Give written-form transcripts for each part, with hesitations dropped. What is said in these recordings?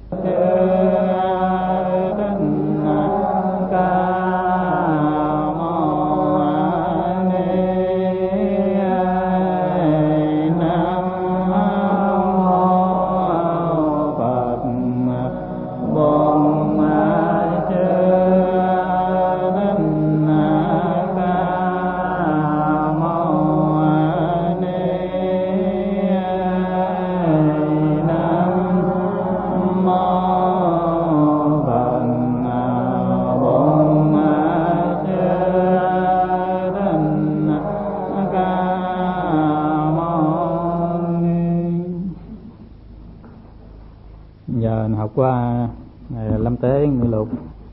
Qua ngày Lâm Tế Ngự Lục.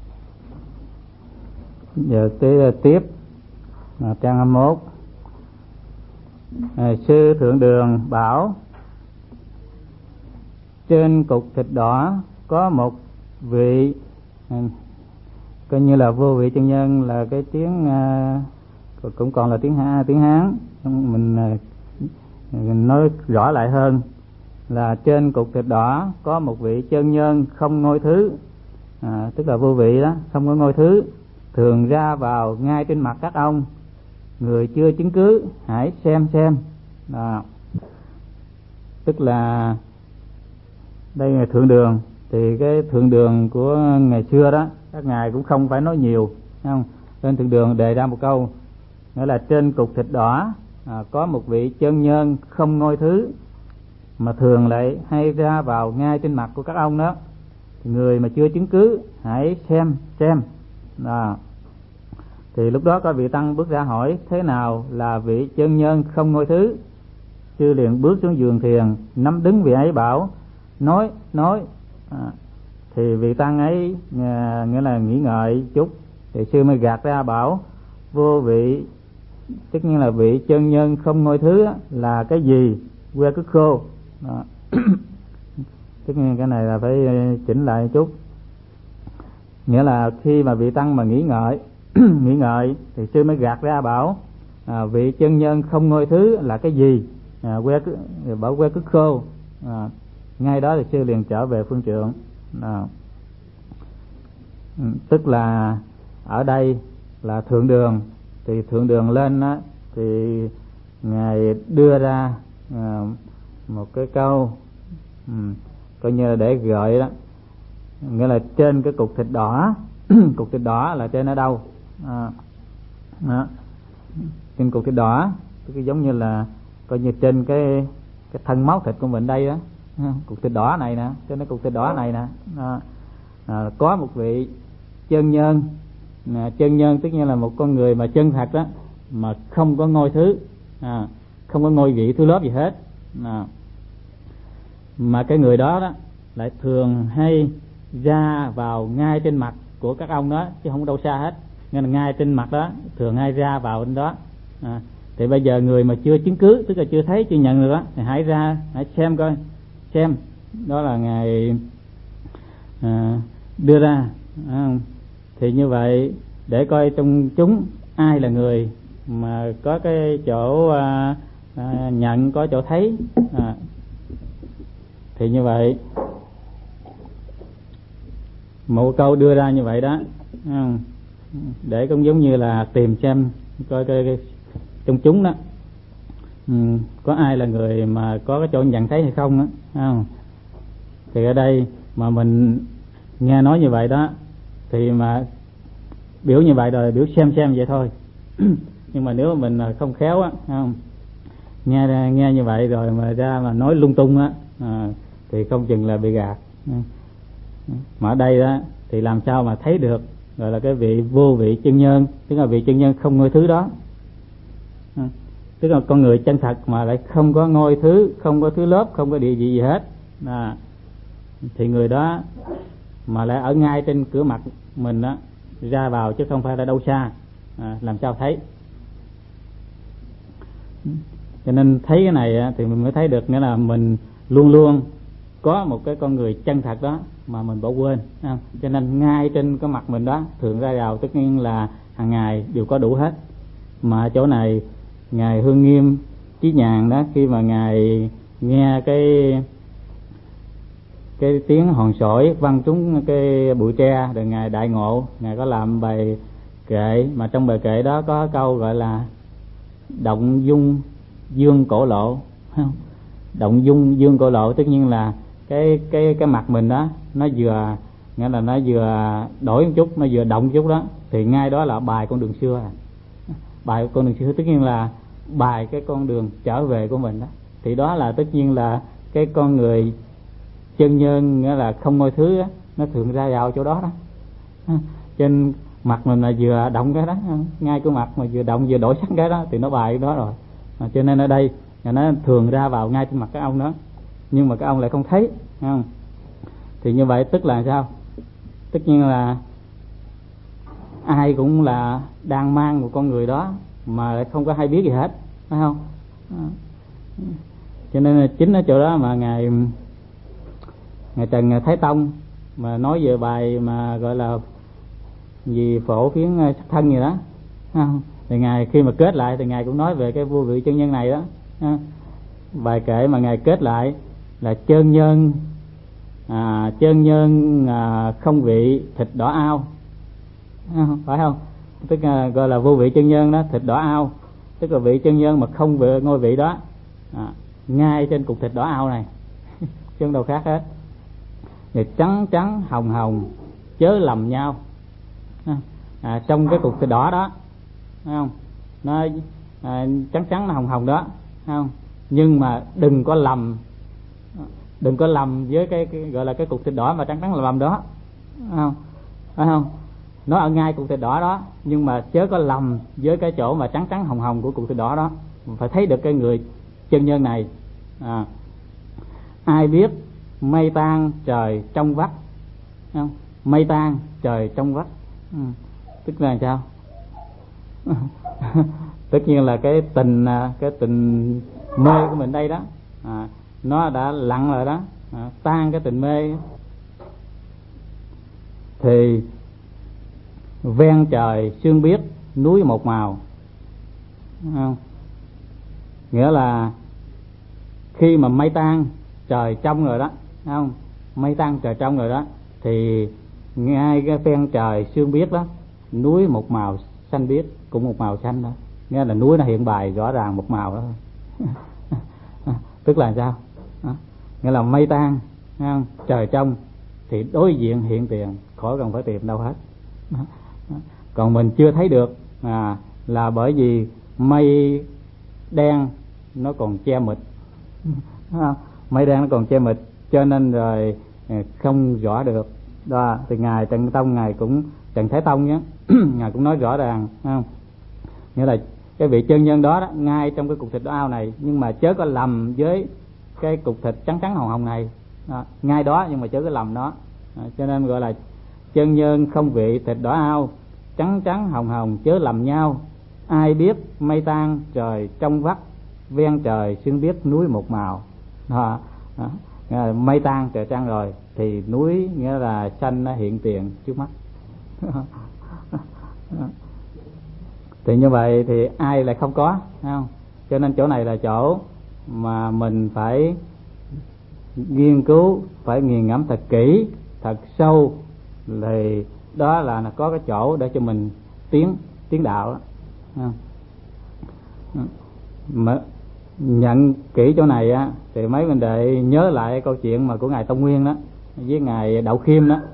Giờ tới tiếp trang 21. Sư Thượng Đường bảo: trên cục thịt đỏ có một vị, coi như là vô vị chân nhân, là cái tiếng cũng còn là tiếng Hán. Mình nói rõ lại hơn là trên cục thịt đỏ có một vị chân nhân không ngôi thứ, tức là vô vị đó, không có ngôi thứ, thường ra vào ngay trên mặt các ông. Người chưa chứng cứ hãy xem. Tức là đây là Thượng Đường, thì cái Thượng Đường của ngày xưa đó các ngài cũng không phải nói nhiều, không? Nên Thượng Đường đề ra một câu, nghĩa là trên cục thịt đỏ có một vị chân nhân không ngôi thứ, mà thường lại hay ra vào ngay trên mặt của các ông đó. Người mà chưa chứng cứ hãy xem. Thì lúc đó có vị tăng bước ra hỏi: thế nào là vị chân nhân không ngôi thứ? Sư liền bước xuống giường thiền, nắm đứng vị ấy bảo: nói. Thì vị tăng ấy nghĩa là nghĩ ngợi chút, thì sư mới gạt ra bảo: vô vị, tất nhiên là vị chân nhân không ngôi thứ là cái gì? Que cứt khô. Tất nhiên cái này là phải chỉnh lại chút. Nghĩa là khi mà vị tăng mà nghĩ ngợi thì sư mới gạt ra bảo: vị chân nhân không ngôi thứ là cái gì? Bảo que cứt khô. Ngay đó thì sư liền trở về phương trượng. Tức là ở đây là Thượng Đường, thì Thượng Đường lên đó, thì ngài đưa ra một cái câu coi như là để gợi đó, nghĩa là trên cái cục thịt đỏ cục thịt đỏ là trên ở đâu? Trên cục thịt đỏ cái giống như là coi như trên cái thân máu thịt của mình đây đó, cục thịt đỏ này nè, trên cái cục thịt đỏ này nè, có một vị chân nhân. Chân nhân tất nhiên là một con người mà chân thật đó, mà không có ngôi thứ, không có ngôi vị thứ lớp gì hết, mà cái người đó đó lại thường hay ra vào ngay trên mặt của các ông đó, chứ không đâu xa hết. Nên là ngay trên mặt đó thường hay ra vào bên đó. Thì bây giờ người mà chưa chứng cứ, tức là chưa thấy, chưa nhận được đó, thì hãy ra, hãy xem coi, xem. Đó là ngài đưa ra. Thì như vậy để coi trong chúng ai là người mà có cái chỗ nhận, có chỗ thấy. Thì như vậy một câu đưa ra như vậy đó, để cũng giống như là tìm xem coi trong chúng đó có ai là người mà có cái chỗ nhận thấy hay không đó, không? Thì ở đây mà mình nghe nói như vậy đó, thì mà biểu như vậy rồi biểu xem vậy thôi. Nhưng mà nếu mà mình không khéo á, không nghe như vậy rồi mà ra mà nói lung tung á, thì không chừng là bị gạt. Mà ở đây đó thì làm sao mà thấy được gọi là cái vị vô vị chân nhân, tức là vị chân nhân không ngôi thứ đó, tức là con người chân thật mà lại không có ngôi thứ, không có thứ lớp, không có địa vị gì hết. Thì người đó mà lại ở ngay trên cửa mặt mình đó, ra vào chứ không phải là đâu xa, làm sao thấy? Cho nên thấy cái này thì mình mới thấy được, nghĩa là mình luôn luôn có một cái con người chân thật đó mà mình bỏ quên. Cho nên ngay trên cái mặt mình đó thường ra vào, tất nhiên là hàng ngày đều có đủ hết. Mà chỗ này ngài Hương Nghiêm Chí Nhàn đó, khi mà ngài nghe cái cái tiếng hòn sỏi văng trúng cái bụi tre. Rồi ngài đại ngộ, ngài có làm bài kệ, mà trong bài kệ đó có câu gọi là động dung dương cổ lộ. Động dung dương cổ lộ tất nhiên là cái mặt mình đó nó vừa, nghĩa là nó vừa đổi một chút, nó vừa động một chút đó, thì ngay đó là bài con đường xưa. Bài con đường xưa tất nhiên là bài cái con đường trở về của mình đó. Thì đó là tất nhiên là cái con người chân nhân, nghĩa là không mọi thứ đó, nó thường ra vào chỗ đó đó. Trên mặt mình là vừa động cái đó, ngay cái mặt mà vừa động vừa đổi sắc cái đó thì nó bài đó rồi. Cho nên ở đây nó thường ra vào ngay trên mặt các ông đó, nhưng mà các ông lại không thấy, không? Thì như vậy tức là sao? Tất nhiên là ai cũng là đang mang một con người đó mà lại không có hay biết gì hết, phải không? Cho nên là chính ở chỗ đó mà ngài Trần Thái Tông mà nói về bài mà gọi là gì phổ phiến sắc thân gì đó, không? Thì ngài khi mà kết lại thì ngài cũng nói về cái vô vị chân nhân này đó. Bài kệ mà ngài kết lại là chân nhân không vị thịt đỏ ao, phải không? Tức là gọi là vô vị chân nhân đó, thịt đỏ ao, tức là vị chân nhân mà không về ngôi vị đó, ngay trên cục thịt đỏ ao này chứ không đâu khác hết. Thì trắng trắng hồng hồng chớ lầm nhau, trong cái cục thịt đỏ đó, thấy không? Nó trắng trắng hồng hồng đó, thấy không? Nhưng mà đừng có lầm với cái gọi là cái cục thịt đỏ mà trắng trắng lầm đó, phải không? Nó ở ngay cục thịt đỏ đó, nhưng mà chớ có lầm với cái chỗ mà trắng trắng hồng hồng của cục thịt đỏ đó. Phải thấy được cái người chân nhân này. Ai biết mây tan trời trong vắt, không? Mây tan trời trong vắt, tức là sao? Tất nhiên là cái tình mê của mình đây đó, nó đã lặng rồi đó, tan cái tình mê thì ven trời sương biếc núi một màu, không? Nghĩa là khi mà mây tan trời trong rồi đó, không? Mây tan trời trong rồi đó thì ngay cái ven trời sương biếc đó, núi một màu xanh biếc, cũng một màu xanh đó, nghĩa là núi nó hiện bài rõ ràng một màu đó. Tức là sao? Nghĩa là mây tan, không? Trời trong thì đối diện hiện tiền, khỏi cần phải tìm đâu hết. Còn mình chưa thấy được là bởi vì mây đen nó còn che mịt, mây đen nó còn che mịt, cho nên rồi không rõ được đó. Thì ngài Trần Tông, ngài cũng Trần Thái Tông nhé, ngài cũng nói rõ ràng, không? Nghĩa là cái vị chân nhân đó, ngay trong cái cục thịt ao này, nhưng mà chớ có lầm với cái cục thịt trắng trắng hồng hồng này đó, ngay đó, nhưng mà chớ có lầm nó. Cho nên gọi là chân nhân không vị thịt đỏ ao, trắng trắng hồng hồng chớ lầm nhau. Ai biết mây tan trời trong vắt, ven trời sương biếc núi một màu đó. Mây tan trời trăng rồi thì núi nghĩa là xanh nó hiện tiền trước mắt. Thì như vậy thì ai lại không có, không? Cho nên chỗ này là chỗ mà mình phải nghiên cứu, phải nghiền ngẫm thật kỹ, thật sâu, thì đó là có cái chỗ để cho mình tiến đạo đó. Mà nhận kỹ chỗ này á thì mấy mình đệ nhớ lại câu chuyện mà của ngài Tông Nguyên đó với ngài Đậu Khiêm đó,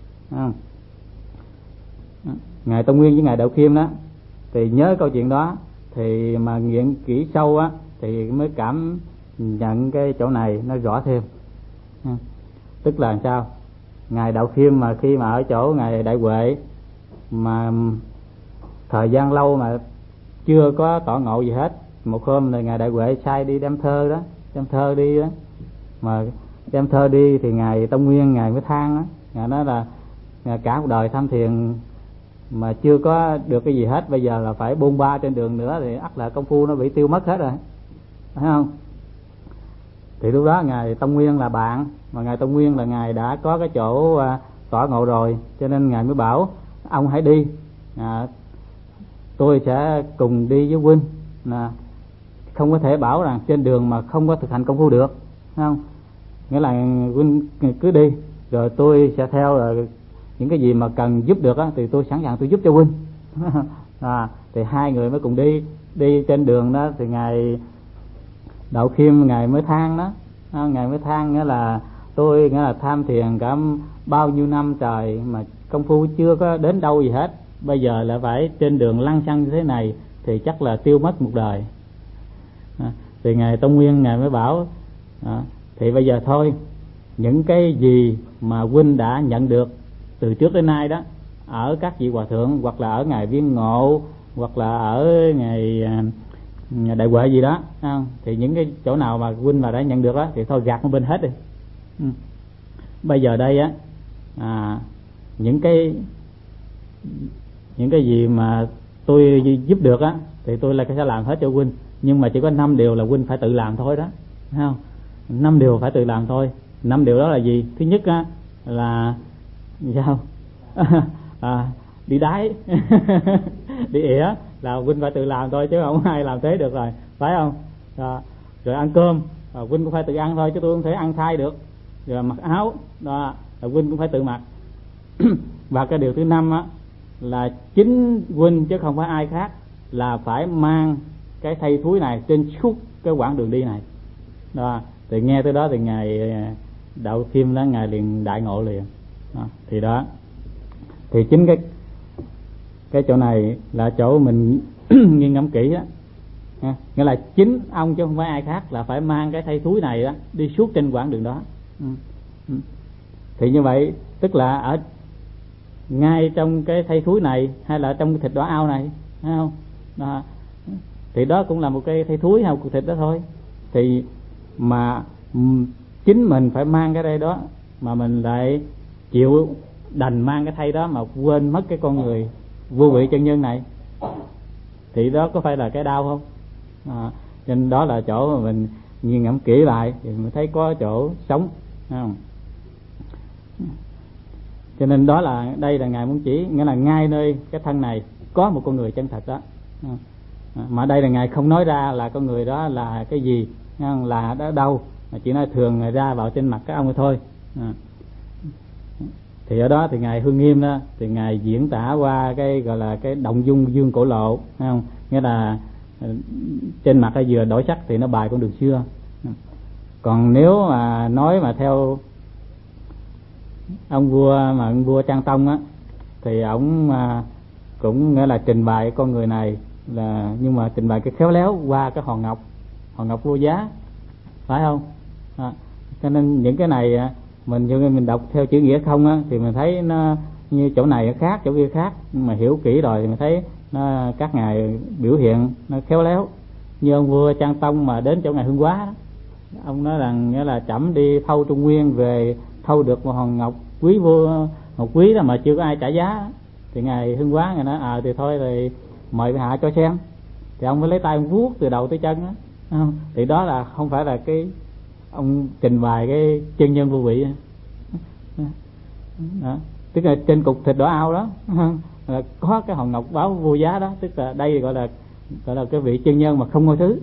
ngài Tông Nguyên với ngài Đậu Khiêm đó, thì nhớ câu chuyện đó thì mà nghiện kỹ sâu á thì mới cảm nhận cái chỗ này nó rõ thêm. Tức là sao? Ngài Đậu Khiêm mà khi mà ở chỗ ngài Đại Huệ mà thời gian lâu mà chưa có tỏ ngộ gì hết, một hôm thì ngài Đại Huệ sai đi đem thơ đi đó, mà đem thơ đi thì ngài Tông Nguyên ngài mới than đó, ngài nói là cả một đời tham thiền mà chưa có được cái gì hết, bây giờ là phải bôn ba trên đường nữa thì ắt là công phu nó bị tiêu mất hết rồi, phải không? Thì lúc đó ngài Tông Nguyên là bạn, mà ngài Tông Nguyên là ngài đã có cái chỗ tỏ ngộ rồi, cho nên ngài mới bảo ông hãy đi, tôi sẽ cùng đi với huynh. Không có thể bảo rằng trên đường mà không có thực hành công phu được, không? nghĩa là huynh cứ đi rồi tôi sẽ theo, rồi những cái gì mà cần giúp được á thì tôi sẵn sàng tôi giúp cho huynh. Thì hai người mới cùng đi trên đường đó thì ngài Đạo Khiêm ngài mới than đó, ngài mới than nghĩa là tôi nghĩa là tham thiền cả bao nhiêu năm trời mà công phu chưa có đến đâu gì hết, bây giờ lại phải trên đường lăng xăng như thế này thì chắc là tiêu mất một đời. Thì ngài Tông Nguyên ngài mới bảo thì bây giờ thôi, những cái gì mà huynh đã nhận được từ trước đến nay đó ở các vị hòa thượng, hoặc là ở ngài Viên Ngộ, hoặc là ở ngài Đại Huệ gì đó, thì những cái chỗ nào mà huynh mà đã nhận được đó thì thôi gạt một bên hết đi. Bây giờ đây á, những cái gì mà tôi giúp được á thì tôi là sẽ làm hết cho huynh, nhưng mà chỉ có 5 điều là huynh phải tự làm thôi đó, thấy không? 5 điều phải tự làm thôi. 5 điều đó là gì? Thứ nhất á là sao? Đi đái đi ỉa là huynh phải tự làm thôi, chứ không ai làm thế được rồi, phải không? Rồi ăn cơm huynh cũng phải tự ăn thôi, chứ tôi không thể ăn thay được. Rồi mặc áo đó là huynh cũng phải tự mặc. Và cái điều thứ 5 á là chính huynh chứ không phải ai khác là phải mang cái thây thúi này trên suốt cái quãng đường đi này đó. Thì nghe tới đó thì ngài Đạo Khiêm đó ngài liền đại ngộ liền đó. Thì đó, thì chính cái chỗ này là chỗ mình nghiêng ngẫm kỹ đó, nghĩa là chính ông chứ không phải ai khác là phải mang cái thây thúi này đó đi suốt trên quãng đường đó. Thì như vậy tức là ở ngay trong cái thây thúi này hay là trong cái thịt đỏ ao này, thấy không? Đó. Thì đó cũng là một cái thây thúi hay một cục thịt đó thôi. Thì mà chính mình phải mang cái đây đó, mà mình lại chịu đành mang cái thây đó mà quên mất cái con người vô vị chân nhân này, thì đó có phải là cái đau không? Nên đó là chỗ mà mình nghiêng ngẫm kỹ lại thì mình thấy có chỗ sống, thấy không? Cho nên đó là đây là ngài muốn chỉ, nghĩa là ngay nơi cái thân này có một con người chân thật đó. Mà đây là ngài không nói ra là con người đó là cái gì, là ở đâu, mà chỉ nói thường ra vào trên mặt các ông thôi. Thì ở đó thì ngài Hương Nghiêm đó thì ngài diễn tả qua cái gọi là cái động dung dương cổ lộ, thấy không? Nghĩa là trên mặt nó vừa đổi sắc thì nó bài con đường xưa. Còn nếu mà nói mà theo ông vua Trang Tông á thì ổng cũng nghĩa là trình bày con người này là, nhưng mà trình bày cái khéo léo qua cái hòn ngọc vô giá, phải không? Cho nên những cái này mình đọc theo chữ nghĩa không á thì mình thấy nó như chỗ này khác chỗ kia khác, nhưng mà hiểu kỹ rồi thì mình thấy nó các ngài biểu hiện nó khéo léo. Như ông vua Trang Tông mà đến chỗ ngài Hương Hóa đó, ông nói rằng nghĩa là trẫm đi thâu Trung Nguyên về thâu được một hòn ngọc quý ngọc quý đó mà chưa có ai trả giá. Thì ngài Hương Hóa ngài nói thì thôi thì mời hạ cho xem. Thì ông mới lấy tay ông vuốt từ đầu tới chân đó. Thì đó là không phải là cái ông trình bày cái chân nhân vô vị đó. Tức là trên cục thịt đỏ ao đó là có cái hòn ngọc báo vô giá đó, tức là đây gọi là cái vị chân nhân mà không ngôi thứ.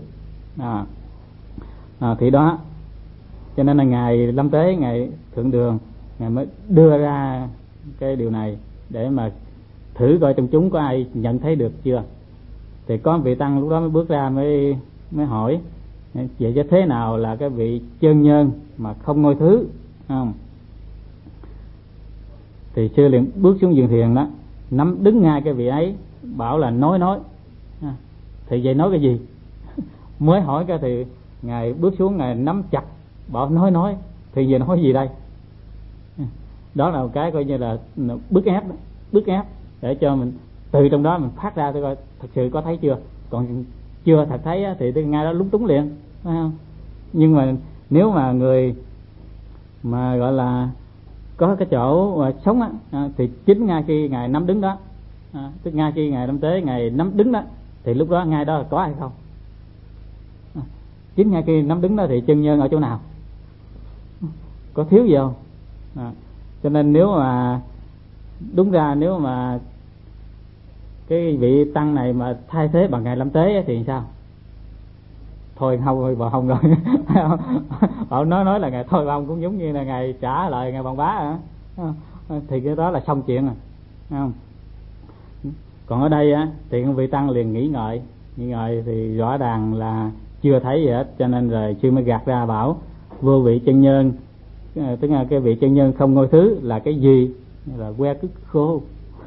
Thì đó cho nên là ngài Lâm Tế, ngài Thượng Đường, ngài mới đưa ra cái điều này để mà thử coi trong chúng có ai nhận thấy được chưa. Thì có vị tăng lúc đó mới bước ra mới hỏi vậy chứ thế nào là cái vị chân nhân mà không ngôi thứ, không? Thì sư liền bước xuống giường thiền đó, nắm đứng ngay cái vị ấy, bảo là nói. Thì vậy nói cái gì? Mới hỏi cái thì ngài bước xuống, ngài nắm chặt bảo nói. Thì giờ nói gì đây? Đó là một cái coi như là bức ép để cho mình từ trong đó mình phát ra tôi coi thật sự có thấy chưa. Còn chưa thật thấy thì tôi ngay đó lúng túng liền, phải không? Nhưng mà nếu mà người mà gọi là có cái chỗ sống thì chính ngay khi ngài nắm đứng đó, tức ngay khi ngài Lâm Tế ngài nắm đứng đó thì lúc đó ngay đó là có hay không. Chính ngay khi nắm đứng đó thì chân nhân ở chỗ nào, có thiếu gì không? Cho nên nếu mà đúng ra nếu mà cái vị tăng này mà thay thế bằng ngài Lâm Tế thì sao? thôi không bà không rồi. Ông nói là ngài thôi ông cũng giống như là ngài trả lời ngài Bằng Bá hả, thì cái đó là xong chuyện rồi, không? Còn ở đây á thì vị tăng liền nghĩ ngợi thì rõ ràng là chưa thấy gì hết, cho nên rồi sư mới gạt ra bảo vô vị chân nhân, tức là cái vị chân nhân không ngôi thứ là cái gì, là que cứt khô.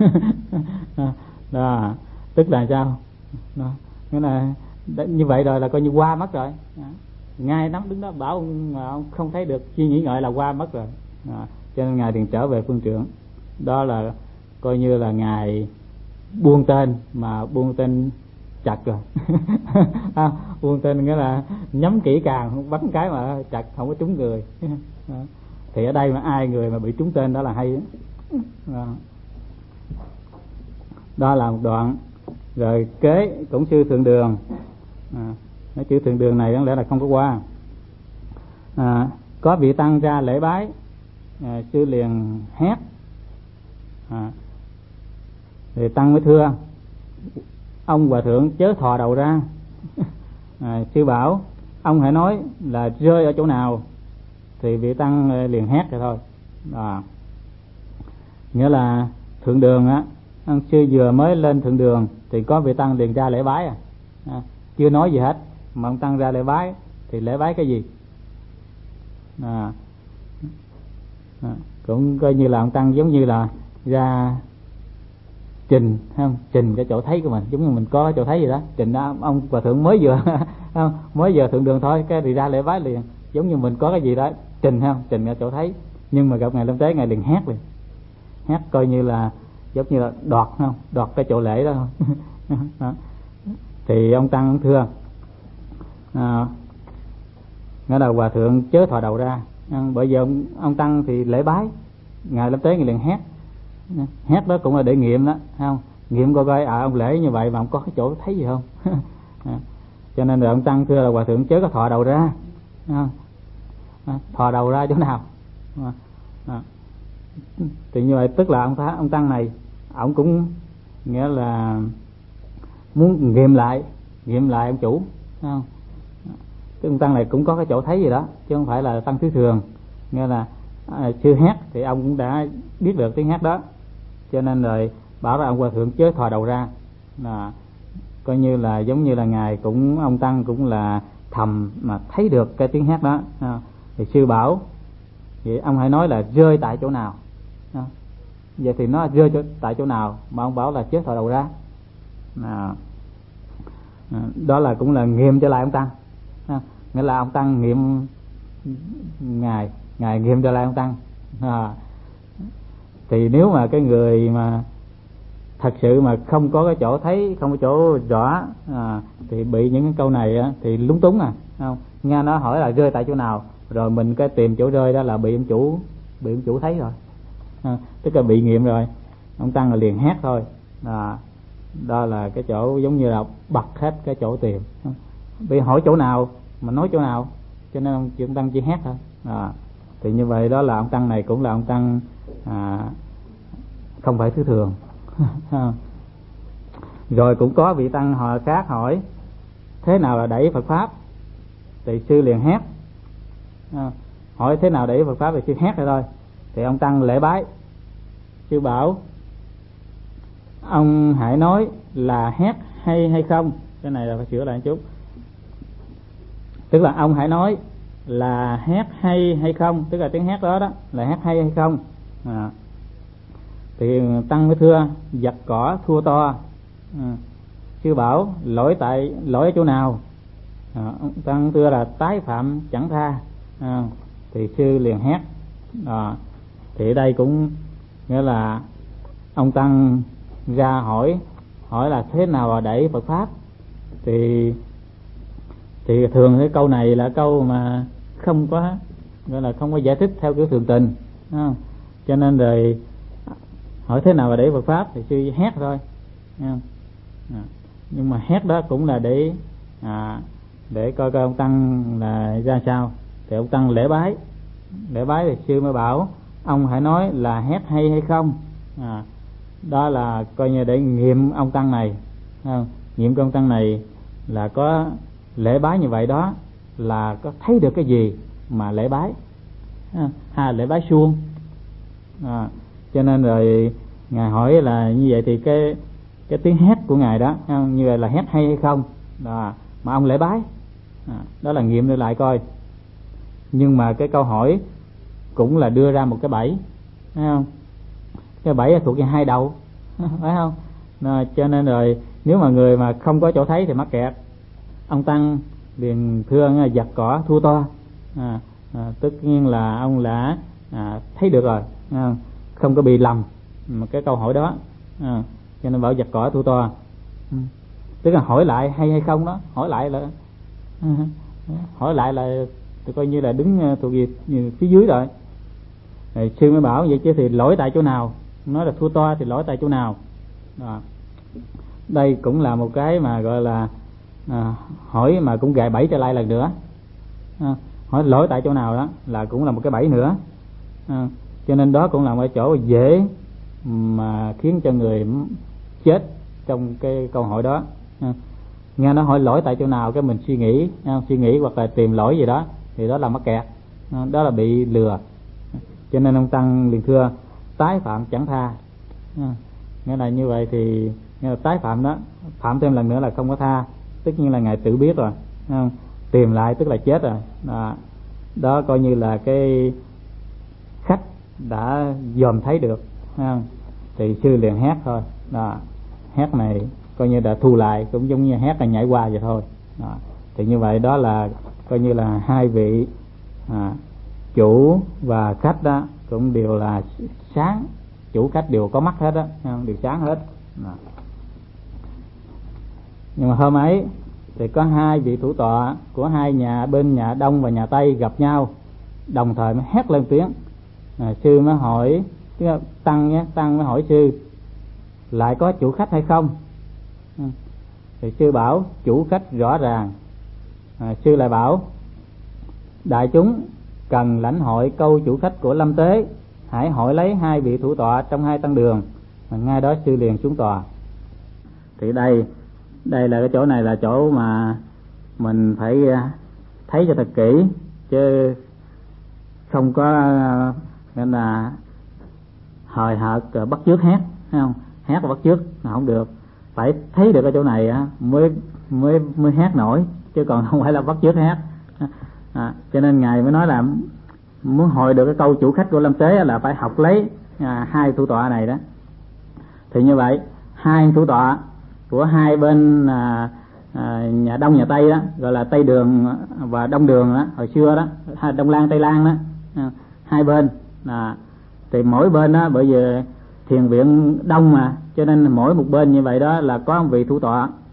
Đó, tức là sao? Đó, nghĩa là như vậy rồi là coi như qua mất rồi. Ngài nắm đứng đó bảo ông không thấy được, suy nghĩ ngợi là qua mất rồi. Cho nên ngài liền trở về phương trưởng. Đó là coi như là ngài buông tên, mà buông tên chặt rồi. Buông tên nghĩa là nhắm kỹ càng, bắn cái mà chặt không có trúng người. Thì ở đây mà ai người mà bị trúng tên đó là hay đó. Đó là một đoạn. Rồi kế cũng sư Thượng Đường, cái chữ Thượng Đường này đáng lẽ là không có qua. Có vị tăng ra lễ bái, sư liền hét, thì tăng mới thưa ông hòa thượng chớ thò đầu ra. Sư bảo ông hãy nói là rơi ở chỗ nào, thì vị tăng liền hét rồi thôi. Nghĩa là Thượng Đường á, ông sư vừa mới lên Thượng Đường thì có vị tăng liền ra lễ bái, chưa nói gì hết mà ông tăng ra lễ bái, thì lễ bái cái gì? Cũng coi như là ông tăng giống như là ra trình, không? Trình cái chỗ thấy của mình, giống như mình có cái chỗ thấy gì đó, trình đó ông hòa thượng mới vừa mới vừa Thượng Đường thôi, cái thì ra lễ bái liền, giống như mình có cái gì đó trình, không? Trình cái chỗ thấy. Nhưng mà gặp ngài Lâm Tế, ngài liền hét liền, hét coi như là giống như là đoạt, không? Đoạt cái chỗ lễ đó, không? Đó. Thì ông tăng thưa, nghĩa là hòa thượng chớ thò đầu ra. Bởi vì ông tăng thì lễ bái, ngài Lâm Tế ngài liền hét đó cũng là để nghiệm đó, không? Nghiệm coi ông lễ như vậy mà ông có cái chỗ thấy gì không? Cho nên là ông tăng thưa là hòa thượng chớ có thò đầu ra, thò đầu ra chỗ nào? Thì như vậy tức là ông tăng này ông cũng nghĩa là muốn nghiệm lại ông chủ, không? Cái ông tăng này cũng có cái chỗ thấy gì đó, chứ không phải là tăng thứ thường. Nghĩa là chưa hét thì ông cũng đã biết được tiếng hét đó, cho nên rồi bảo là ông hòa thượng chớ thò đầu ra, là coi như là giống như là ngài cũng, ông tăng cũng là thầm mà thấy được cái tiếng hét đó. Thì sư bảo vậy ông hãy nói là rơi tại chỗ nào. Vậy thì nó rơi tại chỗ nào mà ông bảo là chớ thò đầu ra? Đó là cũng là nghiệm cho lại ông tăng. Nghĩa là ông tăng nghiệm ngài nghiệm cho lại ông tăng. Thì nếu mà cái người mà thật sự mà không có cái chỗ thấy, không có chỗ rõ, thì bị những cái câu này á, thì lúng túng, không? Nghe nó hỏi là rơi tại chỗ nào, rồi mình cái tìm chỗ rơi đó là bị ông chủ thấy rồi, tức là bị nghiệm rồi. Ông tăng là liền hét thôi. Đó là cái chỗ giống như là bật hết cái chỗ tìm, bị hỏi chỗ nào mà nói chỗ nào, cho nên ông tăng chỉ hét thôi. Thì như vậy đó là ông tăng này cũng là ông tăng không phải thứ thường. Rồi cũng có vị tăng họ khác hỏi thế nào là đẩy Phật pháp, thì sư liền hét. Hỏi thế nào đẩy Phật pháp thì sư hét rồi thôi. Thì ông tăng lễ bái, sư bảo ông hãy nói là hét hay không. Cái này là phải sửa lại một chút, tức là ông hãy nói là hét hay không, tức là tiếng hét đó là hét hay không. Thì tăng mới thưa giật cỏ thua to. Sư bảo lỗi ở chỗ nào? Tăng thưa là tái phạm chẳng tha. Thì sư liền hét. Thì ở đây cũng nghĩa là ông tăng ra hỏi là thế nào là đẩy Phật pháp. Thì thường cái câu này là câu mà không có, gọi là không có giải thích theo kiểu thường tình, không? Cho nên rồi hỏi thế nào là để Phật pháp thì sư hét thôi, không? Nhưng mà hét đó cũng là để coi ông tăng là ra sao. Thì ông tăng lễ bái thì sư mới bảo ông hãy nói là hét hay không. Đó là coi như để nghiệm ông tăng này, không? Nghiệm ông tăng này là có lễ bái như vậy đó là có thấy được cái gì mà lễ bái, hay lễ bái suông. Cho nên rồi ngài hỏi là như vậy thì cái tiếng hét của ngài đó như vậy là hét hay không đó, mà ông lễ bái, đó là nghiệm lại coi. Nhưng mà cái câu hỏi cũng là đưa ra một cái bẫy, thấy không? Cái bẫy là thuộc về hai đầu, phải không? Cho nên rồi nếu mà người mà không có chỗ thấy thì mắc kẹt. Ông tăng liền thưa giặt cỏ thua to, tất nhiên là ông đã thấy được rồi, không có bị lầm một cái câu hỏi đó, cho nên bảo giặt cỏ thua to. Tức là hỏi lại hay không đó, hỏi lại là tôi coi như là đứng thuộc về phía dưới rồi. Sư mới bảo vậy chứ thì lỗi tại chỗ nào, nói là thua to thì lỗi tại chỗ nào. Đây cũng là một cái mà gọi là hỏi mà cũng gài bẫy trở lại lần nữa. Hỏi lỗi tại chỗ nào đó là cũng là một cái bẫy nữa. Cho nên đó cũng là một chỗ dễ mà khiến cho người chết trong cái câu hỏi đó. Nghe nó hỏi lỗi tại chỗ nào cái mình suy nghĩ hoặc là tìm lỗi gì đó thì đó là mắc kẹt, đó là bị lừa. Cho nên ông tăng liền thưa tái phạm chẳng tha. Nghĩa là như vậy thì nghĩa là tái phạm đó, phạm thêm lần nữa là không có tha. Tất nhiên là ngài tự biết rồi, tìm lại tức là chết rồi. Đó coi như là cái khách đã dòm thấy được, thì sư liền hét thôi. Hét này coi như đã thu lại, cũng giống như hét là nhảy qua vậy thôi. Thì như vậy đó là coi như là hai vị chủ và khách đó cũng đều là sáng, chủ khách đều có mắt hết đó, đều sáng hết. Nhưng mà hôm ấy thì có hai vị thủ tọa của hai nhà, bên nhà Đông và nhà Tây gặp nhau đồng thời mới hét lên tiếng. Sư mới hỏi tăng mới hỏi sư lại có chủ khách hay không. Thì sư bảo chủ khách rõ ràng. Sư lại bảo đại chúng cần lãnh hội câu chủ khách của Lâm Tế, hãy hỏi lấy hai vị thủ tọa trong hai tăng đường. Ngay đó sư liền xuống tòa. Thì đây là cái chỗ này là chỗ mà mình phải thấy cho thật kỹ, chứ không có nên là hời hợt bắt chước hét, thấy không? Hét bắt chước là không được, phải thấy được cái chỗ này mới hét nổi, chứ còn không phải là bắt chước hét. Cho nên ngài mới nói là muốn hỏi được cái câu chủ khách của Lâm Tế là phải học lấy hai thủ tọa này đó. Thì như vậy hai thủ tọa của hai bên nhà Đông nhà Tây đó, gọi là Tây Đường và Đông Đường đó, hồi xưa đó, Đông Lan Tây Lan đó, hai bên thì mỗi bên đó, bởi vì thiền viện đông mà, cho nên mỗi một bên như vậy đó là có một vị thủ tọa.